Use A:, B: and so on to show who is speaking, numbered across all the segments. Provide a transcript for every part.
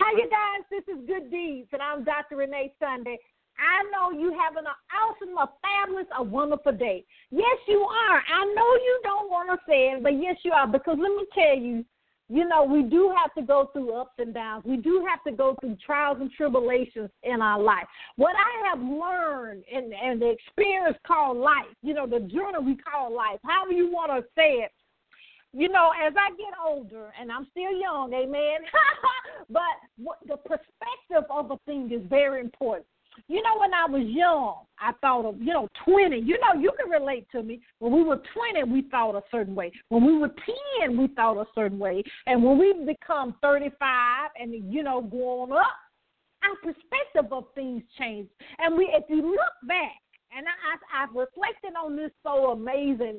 A: you guys? This is Good Deeds, and I'm Dr. Renee Sunday. I know you having an awesome, a fabulous, a wonderful day. Yes, you are. I know you don't want to say it, but yes, you are, because let me tell you, we do have to go through ups and downs. We do have to go through trials and tribulations in our life. What I have learned and the experience called life, the journey we call life, however you want to say it, as I get older, and I'm still young, amen, but the perspective of a thing is very important. When I was young, I thought of, 20. You can relate to me. When we were 20, we thought a certain way. When we were 10, we thought a certain way. And when we become 35 and, going up, our perspective of things change. And if you look back, and I've reflected on this so amazing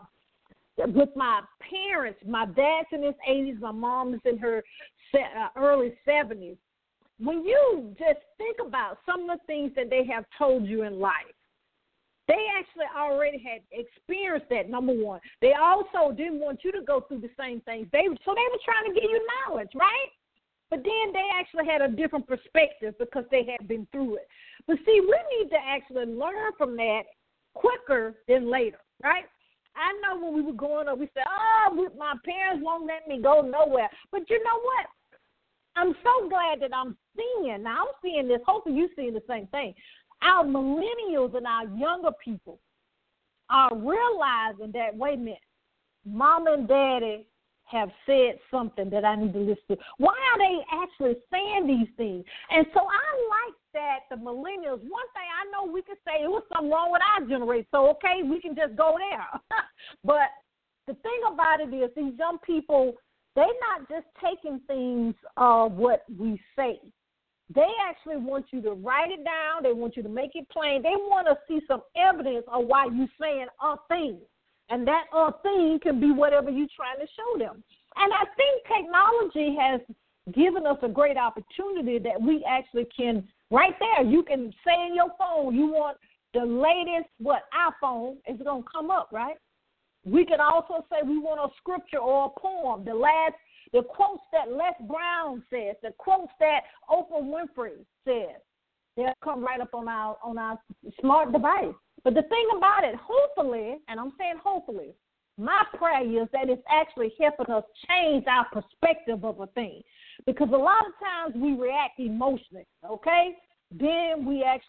A: with my parents. My dad's in his 80s. My mom is in her early 70s. When you just think about some of the things that they have told you in life, they actually already had experienced that, number one. They also didn't want you to go through the same things. So they were trying to give you knowledge, right? But then they actually had a different perspective because they had been through it. But see, we need to actually learn from that quicker than later, right? I know when we were growing up, we said, my parents won't let me go nowhere. But you know what? I'm so glad that I'm seeing this. Hopefully you're seeing the same thing. Our millennials and our younger people are realizing that, wait a minute, mom and daddy have said something that I need to listen to. Why are they actually saying these things? And so I like that the millennials, one thing I know we can say, it was something wrong with our generation, so okay, we can just go there. But the thing about it is these young people, they're not just taking things what we say. They actually want you to write it down. They want you to make it plain. They want to see some evidence of why you're saying a thing. And that thing can be whatever you're trying to show them. And I think technology has given us a great opportunity that we actually can, right there, you can say in your phone, you want the latest, iPhone, it's going to come up, right? We can also say we want a scripture or a poem, the quotes that Les Brown says, the quotes that Oprah Winfrey says. They'll come right up on our smart device. But the thing about it, hopefully, and I'm saying hopefully, my prayer is that it's actually helping us change our perspective of a thing. Because a lot of times we react emotionally, okay? Then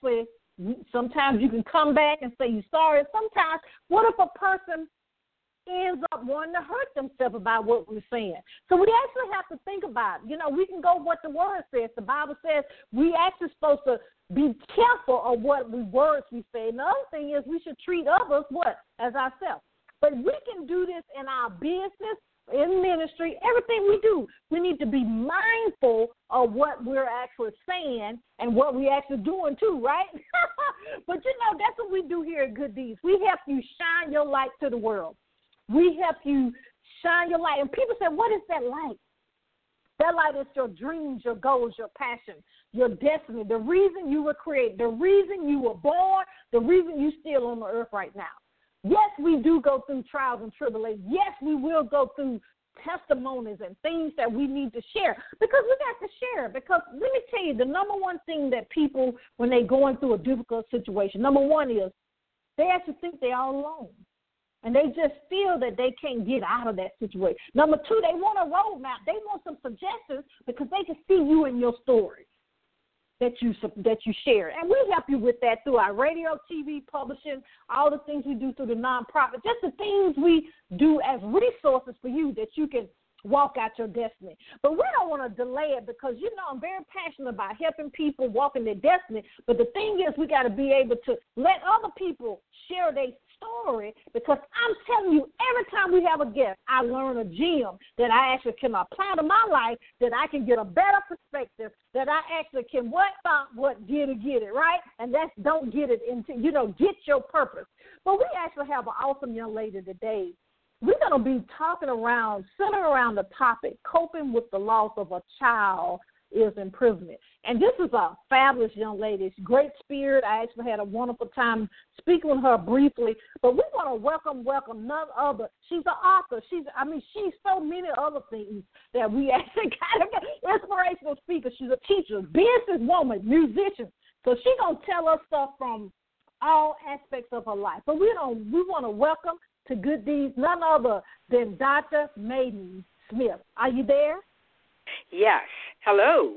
A: sometimes you can come back and say you're sorry. Sometimes, what if a person ends up wanting to hurt themselves about what we're saying? So we actually have to think about it. We can go what the word says. The Bible says we actually supposed to be careful of what words we say. And the other thing is we should treat others as ourselves. But we can do this in our business, in ministry, everything we do. We need to be mindful of what we're actually saying and what we're actually doing too, right? But that's what we do here at Good Deeds. We help you shine your light to the world. We help you shine your light. And people say, what is that light? That light is your dreams, your goals, your passion, your destiny, the reason you were created, the reason you were born, the reason you're still on the earth right now. Yes, we do go through trials and tribulations. Yes, we will go through testimonies and things that we need to share because we got to share. Because let me tell you, the number one thing that people, when they're going through a difficult situation, number one is they actually think they're all alone. And they just feel that they can't get out of that situation. Number two, they want a roadmap. They want some suggestions because they can see you in your story that you share. And we help you with that through our radio, TV, publishing, all the things we do through the nonprofit, just the things we do as resources for you that you can walk out your destiny. But we don't want to delay it because, I'm very passionate about helping people walk in their destiny. But the thing is we got to be able to let other people share their story because I'm telling you, every time we have a guest, I learn a gem that I actually can apply to my life, that I can get a better perspective, that I actually can get it, right? And that's don't get it until, get your purpose. But we actually have an awesome young lady today. We're going to be talking centered around the topic, coping with the loss of a child is imprisonment. And this is a fabulous young lady. She's great spirit. I actually had a wonderful time speaking with her briefly. But we want to welcome none other. She's an author. She's so many other things that we actually kind of inspirational speaker. She's a teacher, businesswoman, musician. So she's going to tell us stuff from all aspects of her life. But we want to welcome to Good Deeds none other than Dr. Maiden Smith. Are you there?
B: Yes. Hello.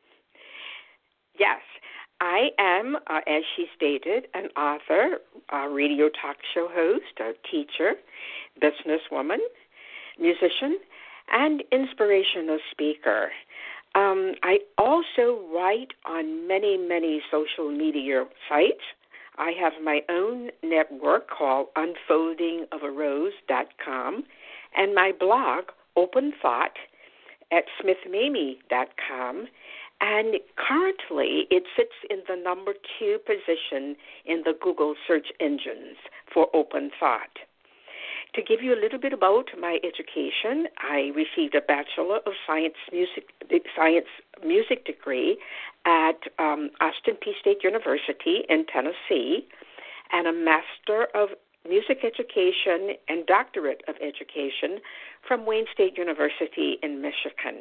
B: Yes, I am, as she stated, an author, a radio talk show host, a teacher, businesswoman, musician, and inspirational speaker. I also write on many, many social media sites. I have my own network called unfoldingofarose.com and my blog, Open Thought, at smithmamie.com. And currently it sits in the number 2 position in the Google search engines for Open Thought. To give you a little bit about my education, I received a Bachelor of Science Music degree at Austin Peay State University in Tennessee, and a Master of Music Education and Doctorate of Education from Wayne State University in Michigan.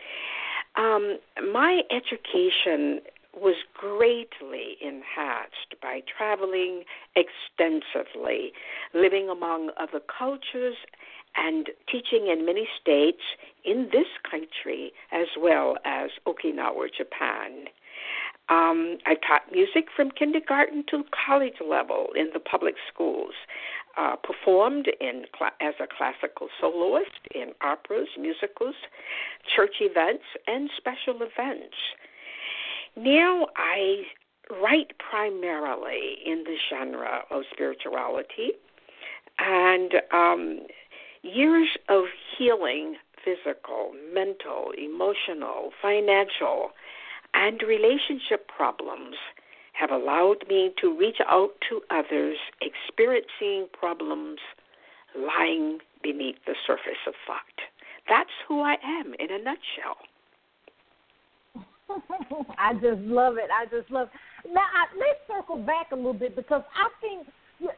B: My education was greatly enhanced by traveling extensively, living among other cultures, and teaching in many states in this country as well as Okinawa, Japan. I taught music from kindergarten to college level in the public schools, performed as a classical soloist in operas, musicals, church events, and special events. Now I write primarily in the genre of spirituality, and years of healing, physical, mental, emotional, financial, and relationship problems have allowed me to reach out to others experiencing problems lying beneath the surface of thought. That's who I am in a nutshell.
A: I just love it. Now, let's circle back a little bit, because I think,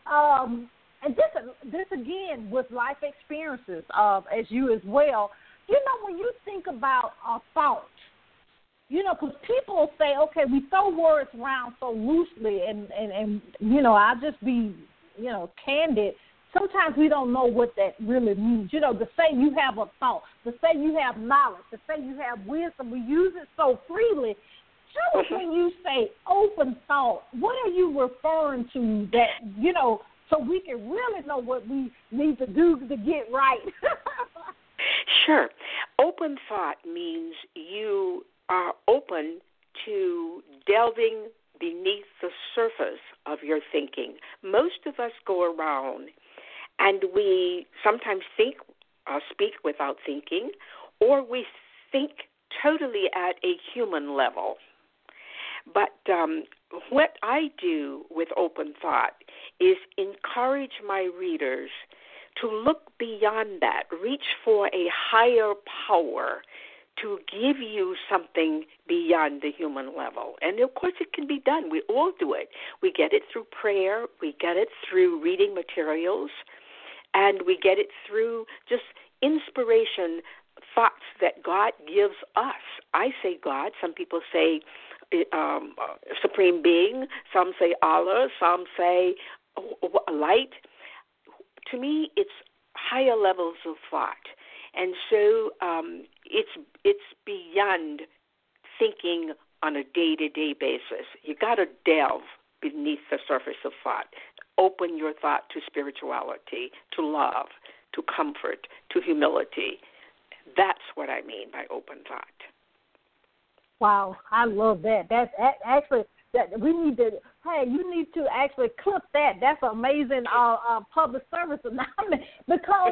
A: and this again with life experiences, as you as well, when you think about a thought, because people say, okay, we throw words around so loosely, and I'll just be, candid. Sometimes we don't know what that really means. To say you have a thought, to say you have knowledge, to say you have wisdom, we use it so freely. Tell us when you say open thought, what are you referring to that, so we can really know what we need to do to get right?
B: Sure. Open thought means you are open to delving beneath the surface of your thinking. Most of us go around and we sometimes think or speak without thinking, or we think totally at a human level. But what I do with open thought is encourage my readers to look beyond that, reach for a higher power to give you something beyond the human level. And, of course, it can be done. We all do it. We get it through prayer. We get it through reading materials. And we get it through just inspiration, thoughts that God gives us. I say God. Some people say Supreme Being. Some say Allah. Some say light. To me, it's higher levels of thought. And so it's beyond thinking on a day-to-day basis. You got to delve beneath the surface of thought. Open your thought to spirituality, to love, to comfort, to humility. That's what I mean by open thought.
A: Wow, I love that. That's actually that we need to. Hey, you need to actually clip that. That's amazing public service announcement, because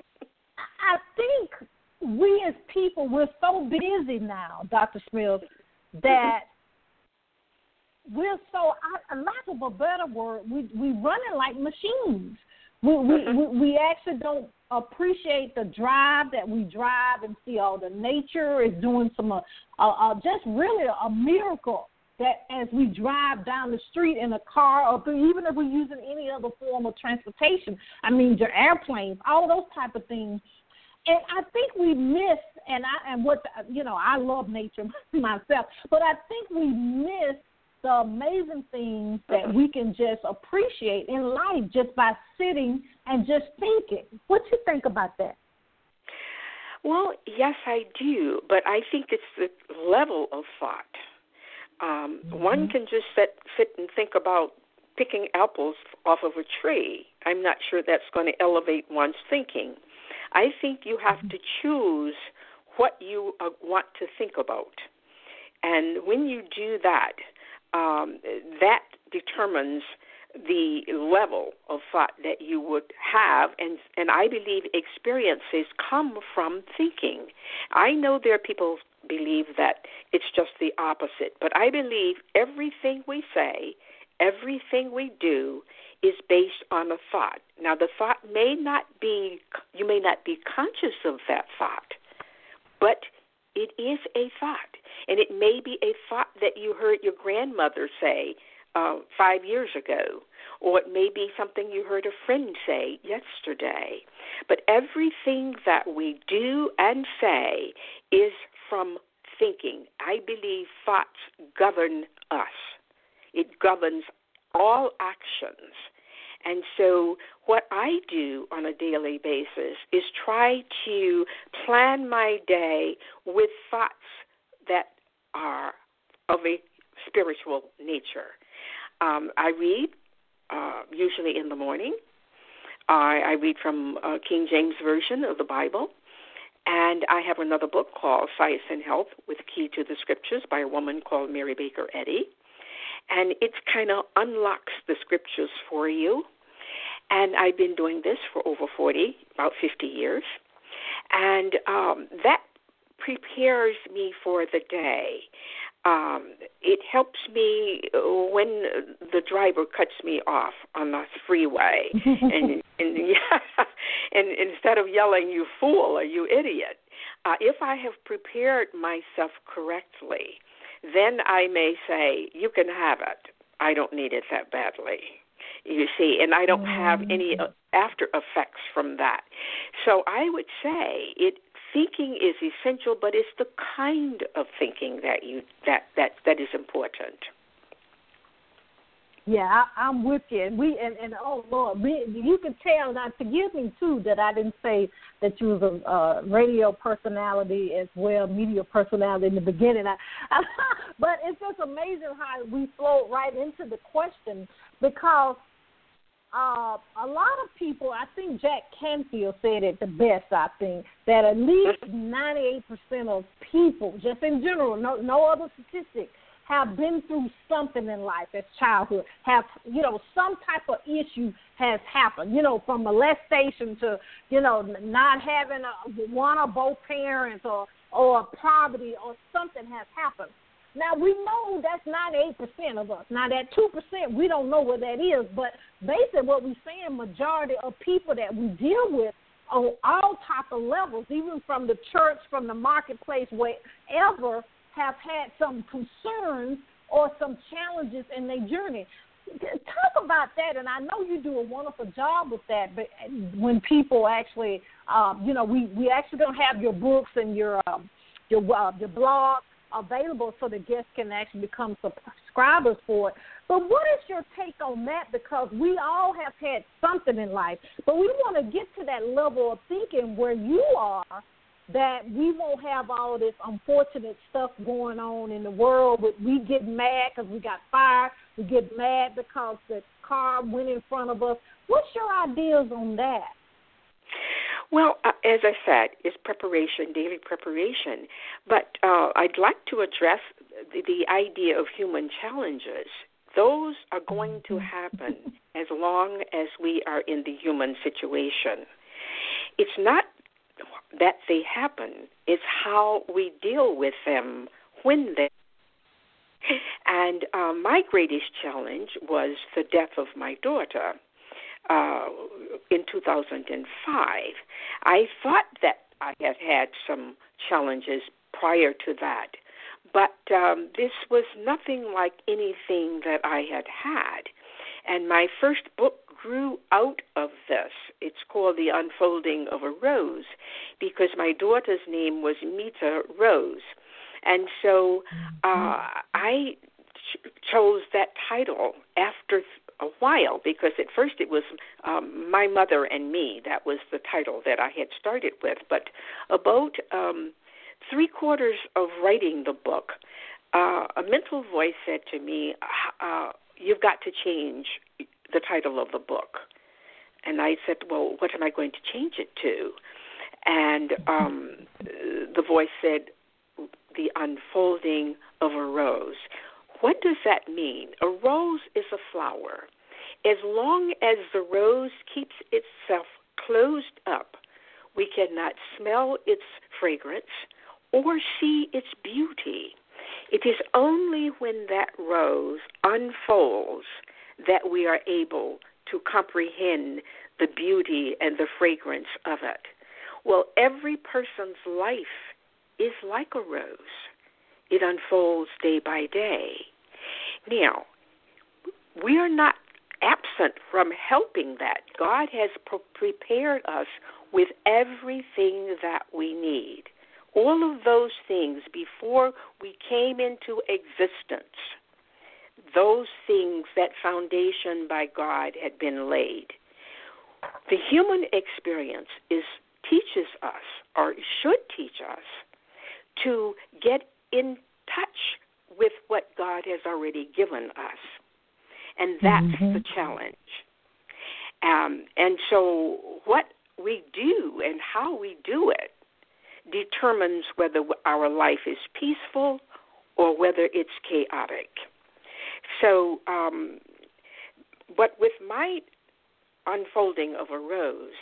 A: I think we as people, we're so busy now, Dr. Smith, that we're so, lack of a better word, we running like machines. We actually don't appreciate the drive that we drive and see all the nature is doing some just really a miracle that as we drive down the street in a car, or even if we're using any other form of transportation, I mean, your airplanes, all those type of things. And I think we miss, I love nature myself, but I think we miss the amazing things that we can just appreciate in life just by sitting and just thinking. What do you think about that?
B: Well, yes, I do, but I think it's the level of thought. One can just sit and think about picking apples off of a tree. I'm not sure that's going to elevate one's thinking. I think you have to choose what you want to think about. And when you do that, that determines the level of thought that you would have, and I believe experiences come from thinking. I know there are people who believe that it's just the opposite, but I believe everything we say, everything we do is based on a thought. Now, the thought you may not be conscious of that thought, but it is a thought, and it may be a thought that you heard your grandmother say 5 years ago, or it may be something you heard a friend say yesterday. But everything that we do and say is from thinking. I believe thoughts govern us. It governs all actions. And so what I do on a daily basis is try to plan my day with thoughts that are of a spiritual nature. I read, usually in the morning. I read from King James Version of the Bible. And I have another book called Science and Health with Key to the Scriptures by a woman called Mary Baker Eddy. And it kind of unlocks the scriptures for you. And I've been doing this for over about 50 years. And that prepares me for the day. It helps me when the driver cuts me off on the freeway. and instead of yelling, "You fool," or "You idiot," if I have prepared myself correctly, then I may say, "You can have it. I don't need it that badly." You see, and I don't have any after effects from that. So I would say thinking is essential, but it's the kind of thinking that is important.
A: Yeah, I'm with you. And oh Lord, you can tell. Now, forgive me too that I didn't say that you was a radio personality as well, media personality in the beginning. But it's just amazing how we float right into the question, because a lot of people, I think Jack Canfield said it the best, I think, that at least 98% of people, just in general, no other statistics, have been through something in life as childhood, have, some type of issue has happened, from molestation to, not having one or both parents or poverty or something has happened. Now, we know that's 98% of us. Now, that 2%, we don't know what that is, but basically what we're saying, majority of people that we deal with on all type of levels, even from the church, from the marketplace, wherever, have had some concerns or some challenges in their journey. Talk about that, and I know you do a wonderful job with that, but when people actually, we actually don't have your books and your blog available so the guests can actually become subscribers for it. But what is your take on that? Because we all have had something in life, but we want to get to that level of thinking where you are, that we won't have all this unfortunate stuff going on in the world. We get mad because we got fired. We get mad because the car went in front of us. What's your ideas on that?
B: Well, as I said, it's preparation, daily preparation. But I'd like to address the idea of human challenges. Those are going to happen as long as we are in the human situation. It's not that they happen, it's how we deal with them when they. And my greatest challenge was the death of my daughter. in 2005. I thought that I had had some challenges prior to that, but this was nothing like anything that I had had. And my first book grew out of this. It's called The Unfolding of a Rose, because my daughter's name was Mita Rose. And so I chose that title after a while, because at first it was My Mother and Me. That was the title that I had started with. But about 3/4 of writing the book, a mental voice said to me, you've got to change the title of the book. And I said, well, what am I going to change it to? And the voice said, The Unfolding of a Rose. What does that mean? A rose is a flower. As long as the rose keeps itself closed up, we cannot smell its fragrance or see its beauty. It is only when that rose unfolds that we are able to comprehend the beauty and the fragrance of it. Well, every person's life is like a rose. It unfolds day by day. Now, we are not absent from helping that. God has prepared us with everything that we need. All of those things before we came into existence, those things, that foundation by God had been laid. The human experience teaches us, or should teach us, to get in touch with what God has already given us. And that's the challenge. And so what we do and how we do it determines whether our life is peaceful or whether it's chaotic. So, but with my Unfolding of a Rose,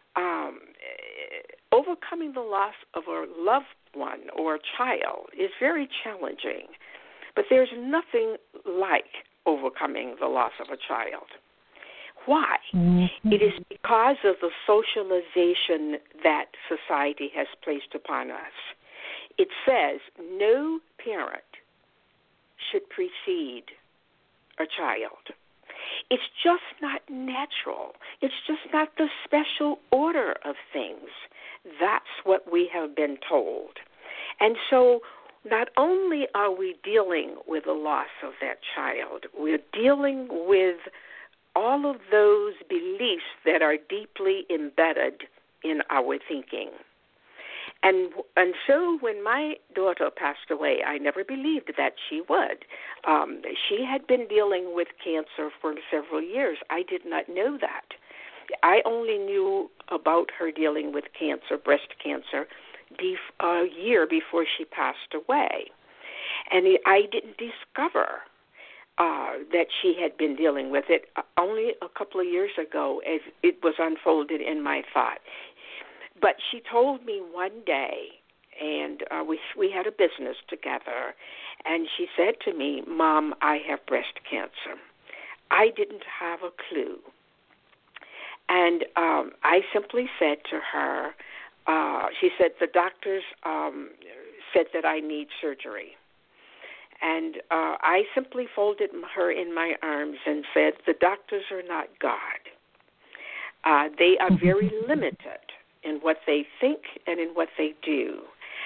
B: overcoming the loss of a loved one or a child is very challenging. But there's nothing like overcoming the loss of a child. Why? It is because of the socialization that society has placed upon us. It says no parent should precede a child. It's just not natural. It's just not the special order of things. That's what we have been told. And so not only are we dealing with the loss of that child, we're dealing with all of those beliefs that are deeply embedded in our thinking. And so when my daughter passed away, I never believed that she would. She had been dealing with cancer for several years. I did not know that. I only knew about her dealing with cancer, breast cancer, a year before she passed away. And I didn't discover that she had been dealing with it only a couple of years ago as it was unfolded in my thought. But she told me one day, and we had a business together, and she said to me, Mom, I have breast cancer. I didn't have a clue. And I simply said to her, she said, the doctors said that I need surgery. And I simply folded her in my arms and said, the doctors are not God. They are very limited in what they think and in what they do.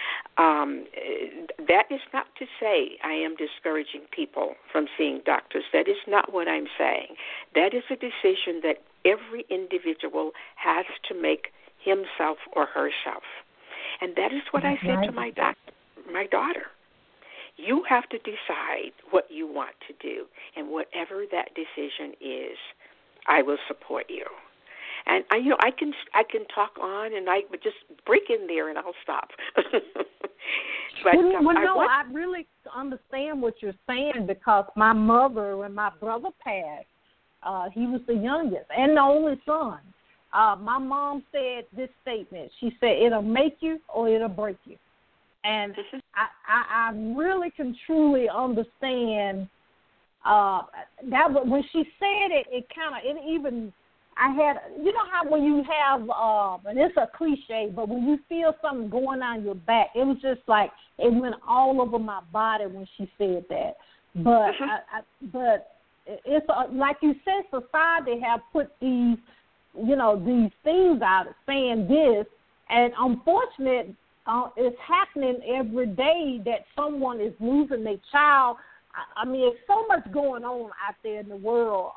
B: That is not to say I am discouraging people from seeing doctors. That is not what I'm saying. That is a decision that every individual has to make himself or herself. And that is what I said to my daughter. You have to decide what you want to do, and whatever that decision is, I will support you. And I can talk on, and I would just break in there, and I'll stop. But
A: I really understand what you're saying, because my mother, when my brother passed, he was the youngest and the only son. My mom said this statement. She said, "It'll make you or it'll break you." And I really can truly understand that. When she said it, it even I had, you know how when you have, and it's a cliche, but when you feel something going on your back, it was just like it went all over my body when she said that. But but it's like you said, society have put these, you know, these things out saying this, and unfortunately, it's happening every day that someone is losing their child. I mean, there's so much going on out there in the world.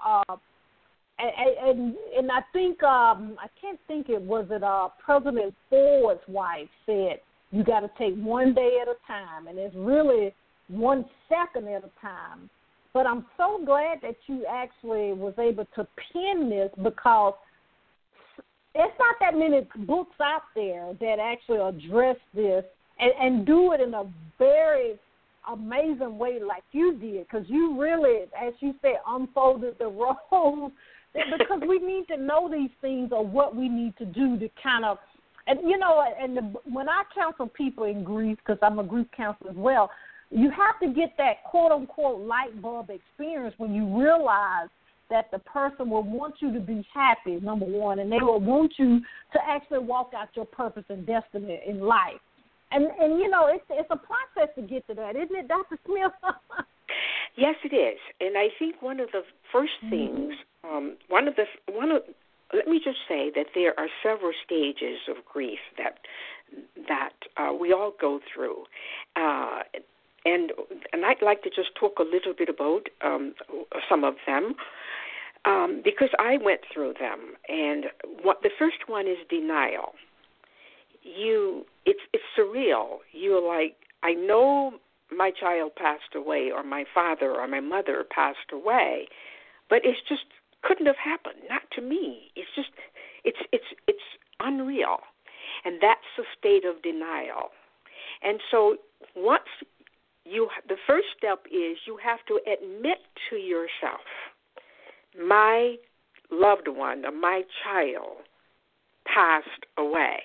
A: And I think I can't think President Ford's wife said you got to take one day at a time, and it's really 1 second at a time. But I'm so glad that you actually was able to pen this, because it's not that many books out there that actually address this and do it in a very amazing way like you did, because you really, as you said, unfolded the roles. Because we need to know these things or what we need to do to kind of, and you know, when I counsel people in grief, because I'm a grief counselor as well, you have to get that quote-unquote light bulb experience when you realize that the person will want you to be happy, number one, and they will want you to actually walk out your purpose and destiny in life. And you know, it's a process to get to that, isn't it, Dr. Smith?
B: Yes, it is. And I think one of the first things, let me just say that there are several stages of grief that we all go through. And I'd like to just talk a little bit about some of them, because I went through them. And the first one is denial. It's surreal. You're like, I know my child passed away, or my father or my mother passed away, but it's just couldn't have happened. Not to me. It's just it's unreal, and that's the state of denial. And so once the first step is you have to admit to yourself, my loved one or my child passed away.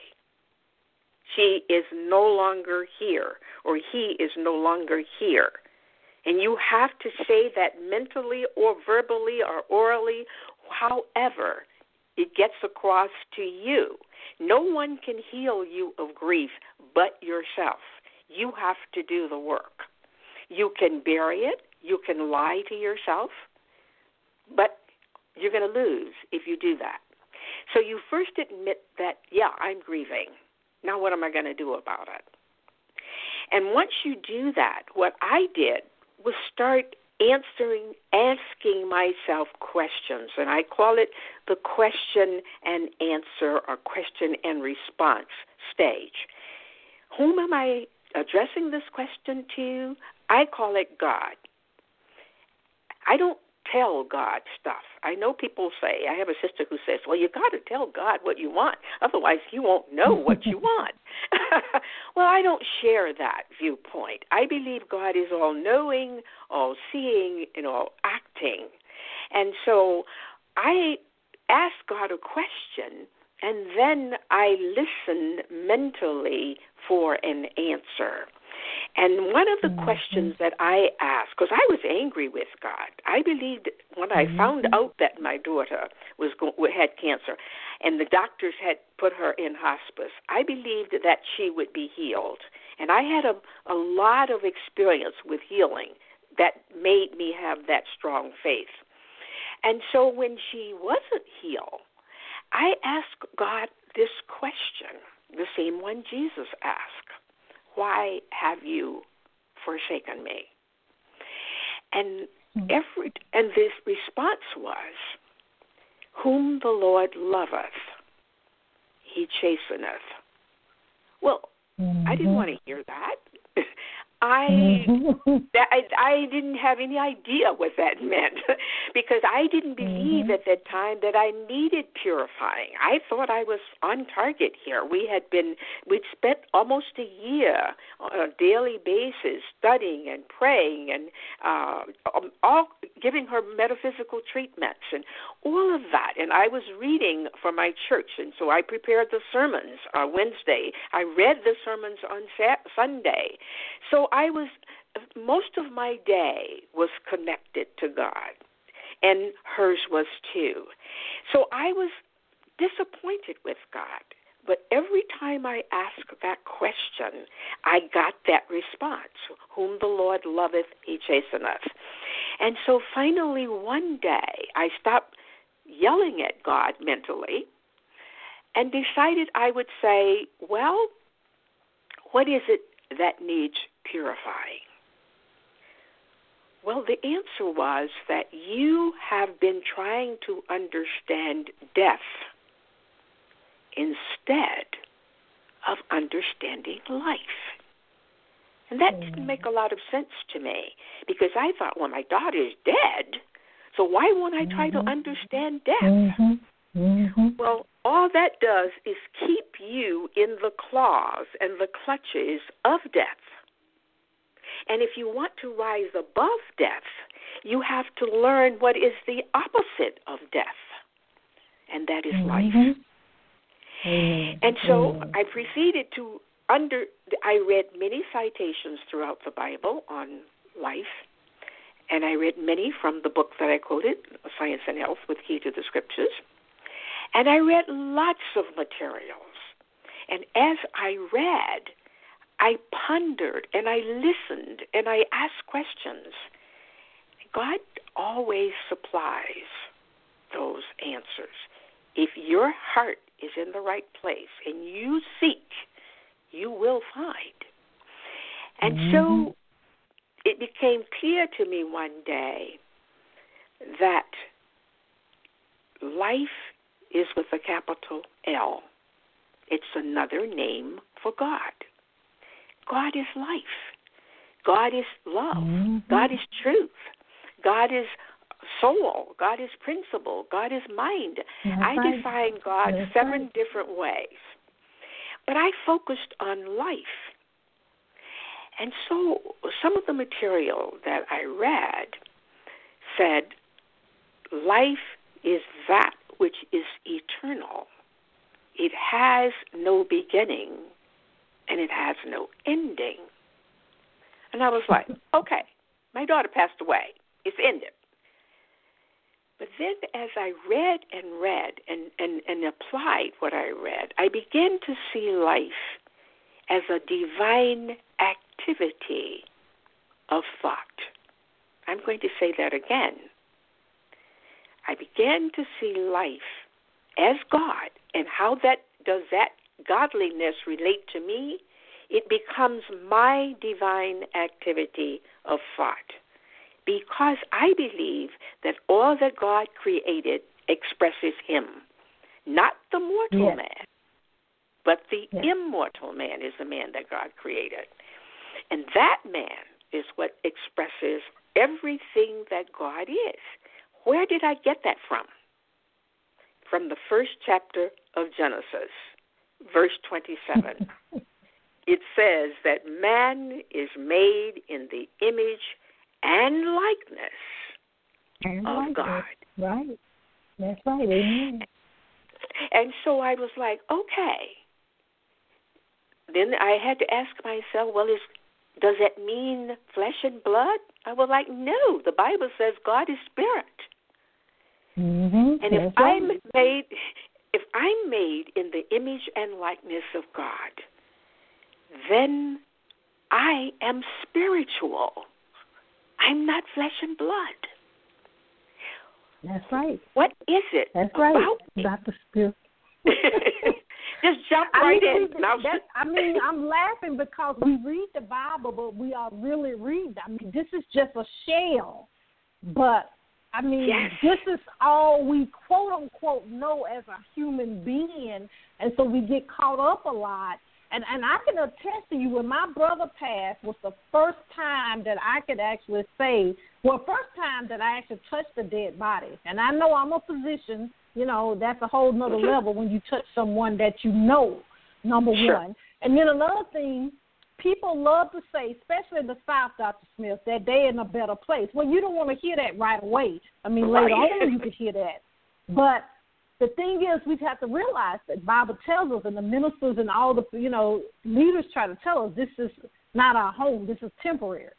B: She is no longer here, or he is no longer here. And you have to say that mentally or verbally or orally, however it gets across to you. No one can heal you of grief but yourself. You have to do the work. You can bury it. You can lie to yourself, but you're going to lose if you do that. So you first admit that, yeah, I'm grieving. Now what am I going to do about it? And once you do that, what I did was start asking myself questions, and I call it the question and answer or question and response stage. Whom am I addressing this question to? I call it God. I don't tell God stuff. I know people say, I have a sister who says, well, you got to tell God what you want, otherwise you won't know what you want. Well, I don't share that viewpoint. I believe God is all-knowing, all-seeing, and all-acting. And so I ask God a question, and then I listen mentally for an answer. And one of the questions that I asked, because I was angry with God, I believed when I found out that my daughter had cancer and the doctors had put her in hospice, I believed that she would be healed. And I had a lot of experience with healing that made me have that strong faith. And so when she wasn't healed, I asked God this question, the same one Jesus asked. Why have you forsaken me? And this response was, whom the Lord loveth, he chasteneth. Well, I didn't want to hear that. I didn't have any idea what that meant because I didn't believe at that time that I needed purifying. I thought I was on target here. We'd spent almost a year on a daily basis studying and praying and all giving her metaphysical treatments and all of that. And I was reading for my church, and so I prepared the sermons on Wednesday. I read the sermons on Sunday. So most of my day was connected to God. and hers was too. So I was disappointed with God. But every time I asked that question, I got that response, whom the Lord loveth, he chasteneth. And so finally one day I stopped yelling at God mentally and decided I would say, well, what is it that needs purifying? Well, the answer was that you have been trying to understand death instead of understanding life. And that didn't make a lot of sense to me, because I thought, well, my daughter's dead, so why won't I try to understand death? Well, all that does is keep you in the claws and the clutches of death. And if you want to rise above death, you have to learn what is the opposite of death, and that is life. And so I proceeded to I read many citations throughout the Bible on life, and I read many from the book that I quoted, Science and Health with Key to the Scriptures, and I read lots of materials. And as I read, I pondered and I listened and I asked questions. God always supplies those answers. If your heart is in the right place and you seek, you will find. And so it became clear to me one day that life is with a capital L. It's another name for God. God is life. God is love. God is truth. God is soul. God is principle. God is mind. I define God 7 different ways. But I focused on life. And so some of the material that I read said, life is that which is eternal. It has no beginning, and it has no ending. And I was like, okay, my daughter passed away. It's ended. But then as I read and applied what I read, I began to see life as a divine activity of thought. I'm going to say that again. I began to see life as God, and how does that godliness relate to me? It becomes my divine activity of thought. Because I believe that all that God created expresses him. Not the mortal man, but the immortal man is the man that God created. And that man is what expresses everything that God is. Where did I get that from? From the first chapter of Genesis, verse 27. It says that man is made in the image and likeness of God.
A: Right. That's right. Amen.
B: And so I was like, okay. Then I had to ask myself, well, does that mean flesh and blood? I was like, no. The Bible says God is spirit. And if I'm made in the image and likeness of God, then I am spiritual. I'm not flesh and blood.
A: That's right.
B: What is it about me?
A: About the spirit.
B: Just jump right in.
A: I'm laughing because we read the Bible, but we are really reading. I mean, this is just a shell. But, I mean, this is all we quote-unquote know as a human being, and so we get caught up a lot. And I can attest to you, when my brother passed was the first time that I could actually say, first time that I actually touched a dead body. And I know I'm a physician, that's a whole nother level when you touch someone that you know, number one. And then another thing, people love to say, especially in the South, Dr. Smith, that they're in a better place. Well, you don't want to hear that right away. I mean, later on you could hear that. But the thing is, we have to realize that the Bible tells us, and the ministers and all the, leaders try to tell us, this is not our home. This is temporary.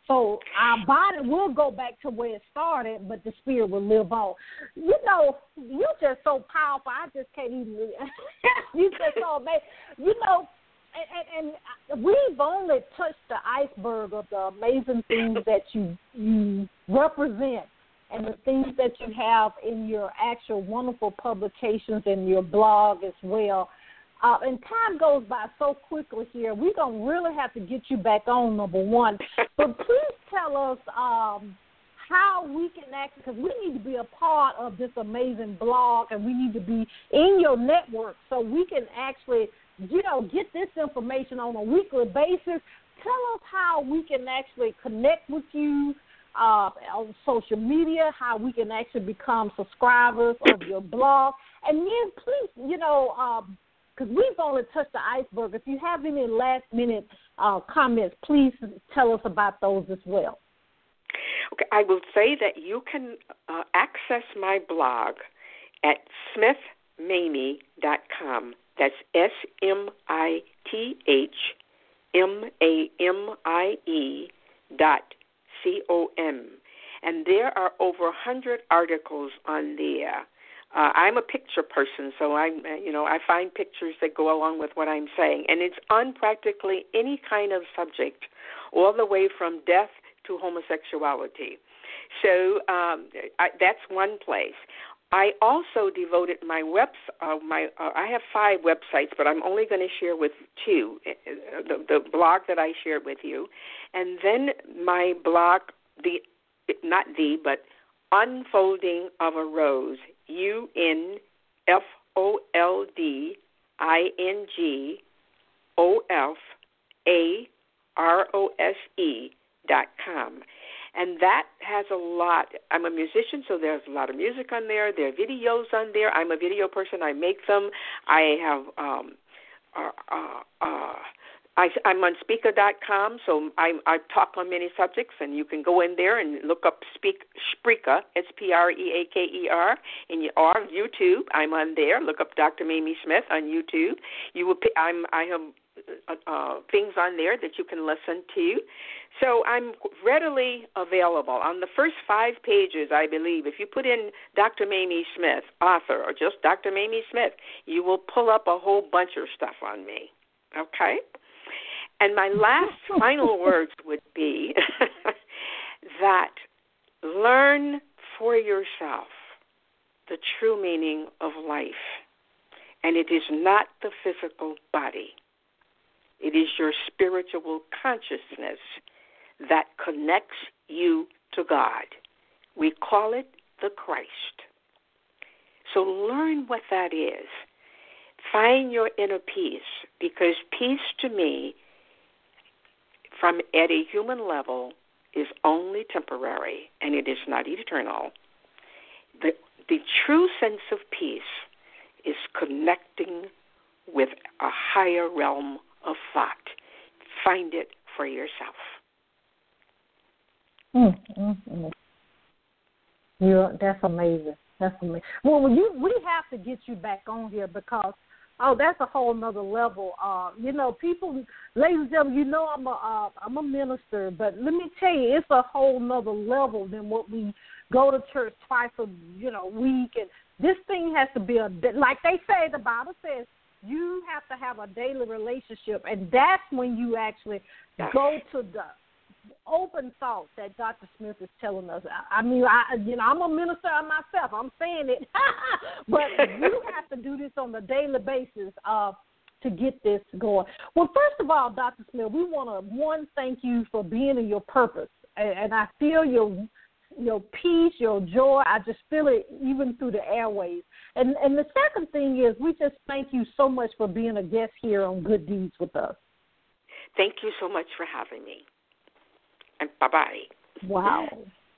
A: So our body will go back to where it started, but the spirit will live on. You know, you're just so powerful. I just can't even. You just so amazing. You know, and we've only touched the iceberg of the amazing things that you represent and the things that you have in your actual wonderful publications and your blog as well. And time goes by so quickly here. We're going to really have to get you back on, number one. But please tell us how we can actually, because we need to be a part of this amazing blog, and we need to be in your network so we can actually, you know, get this information on a weekly basis. Tell us how we can actually connect with you on social media, how we can actually become subscribers of your blog. And then please, you know, because we've only touched the iceberg. If you have any last-minute comments, please tell us about those as well.
B: Okay, I will say that you can access my blog at smithmamie.com. That's SMITHMAMIE.com. And there are over 100 articles on there. I'm a picture person, so I find pictures that go along with what I'm saying, and it's on practically any kind of subject, all the way from death to homosexuality. So that's one place. I also devoted my I have 5 websites, but I'm only going to share with 2, the blog that I shared with you, and then my blog, but Unfolding of a Rose, UNFOLDINGOFAROSE.com. And that has a lot. I'm a musician, so there's a lot of music on there. There are videos on there. I'm a video person. I make them. I have I'm on Speaker.com, so I talk on many subjects, and you can go in there and look up Spreaker, SPREAKER, or YouTube. I'm on there. Look up Dr. Mamie Smith on YouTube. I have things on there that you can listen to. So I'm readily available. On the first 5 pages, I believe, if you put in Dr. Mamie Smith, author, or just Dr. Mamie Smith, you will pull up a whole bunch of stuff on me. Okay? And my last final words would be that learn for yourself the true meaning of life. And it is not the physical body. It is your spiritual consciousness that connects you to God. We call it the Christ. So learn what that is. Find your inner peace, because peace to me, from at a human level, is only temporary, and it is not eternal. The true sense of peace is connecting with a higher realm of thought. Find it for yourself.
A: That's amazing. That's amazing. Well, we have to get you back on here, because that's a whole nother level. People, ladies and gentlemen, I'm a minister, but let me tell you, it's a whole nother level than what we go to church twice a week. And this thing has to be like they say, the Bible says, you have to have a daily relationship, and that's when you actually go to the open thought that Dr. Smith is telling us. I'm a minister myself. I'm saying it, but you have to do this on a daily basis to get this going. Well, first of all, Dr. Smith, we want to thank you for being in your purpose, and I feel your peace, your joy. I just feel it even through the airwaves. And the second thing is, we just thank you so much for being a guest here on Good Deeds with us.
B: Thank you so much for having me. And bye-bye.
A: Wow.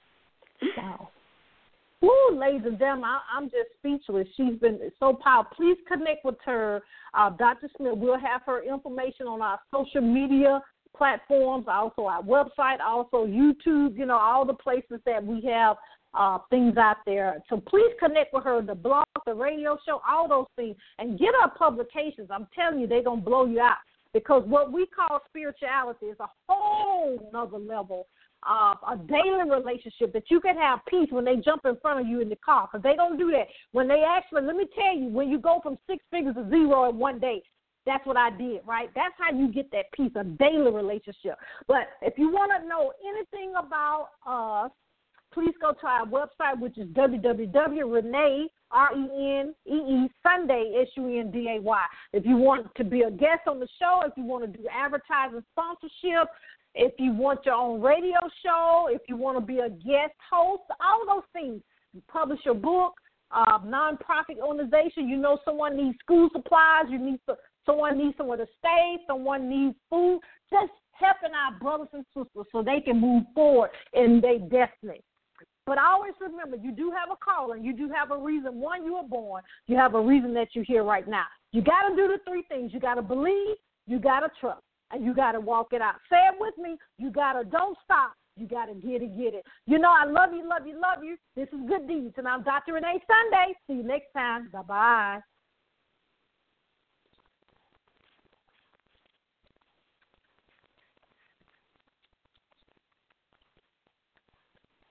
A: Woo, ladies and gentlemen, I'm just speechless. She's been so powerful. Please connect with her, Dr. Smith. We'll have her information on our social media platforms, also our website, also YouTube, all the places that we have things out there. So please connect with her, the blog, the radio show, all those things, and get her publications. I'm telling you, they're going to blow you out, because what we call spirituality is a whole nother level a daily relationship, that you can have peace when they jump in front of you in the car, because they don't do that. When they actually, let me tell you, when you go from 6 figures to zero in one day, that's what I did, right? That's how you get that peace, a daily relationship. But if you want to know anything about us, please go to our website, which is www.renee, RENEE, Sunday, SUNDAY. If you want to be a guest on the show, if you want to do advertising sponsorship, if you want your own radio show, if you want to be a guest host, all of those things, you publish your book, nonprofit organization, you know someone needs school supplies, someone needs somewhere to stay, someone needs food, just helping our brothers and sisters so they can move forward in their destiny. But always remember, you do have a calling. You do have a reason. One, you were born. You have a reason that you're here right now. You got to do the three things. You got to believe, you got to trust, and you got to walk it out. Say it with me. You got to don't stop. You got to get it. You know, I love you, love you, love you. This is Good Deeds, and I'm Dr. Renee Sunday. See you next time. Bye-bye.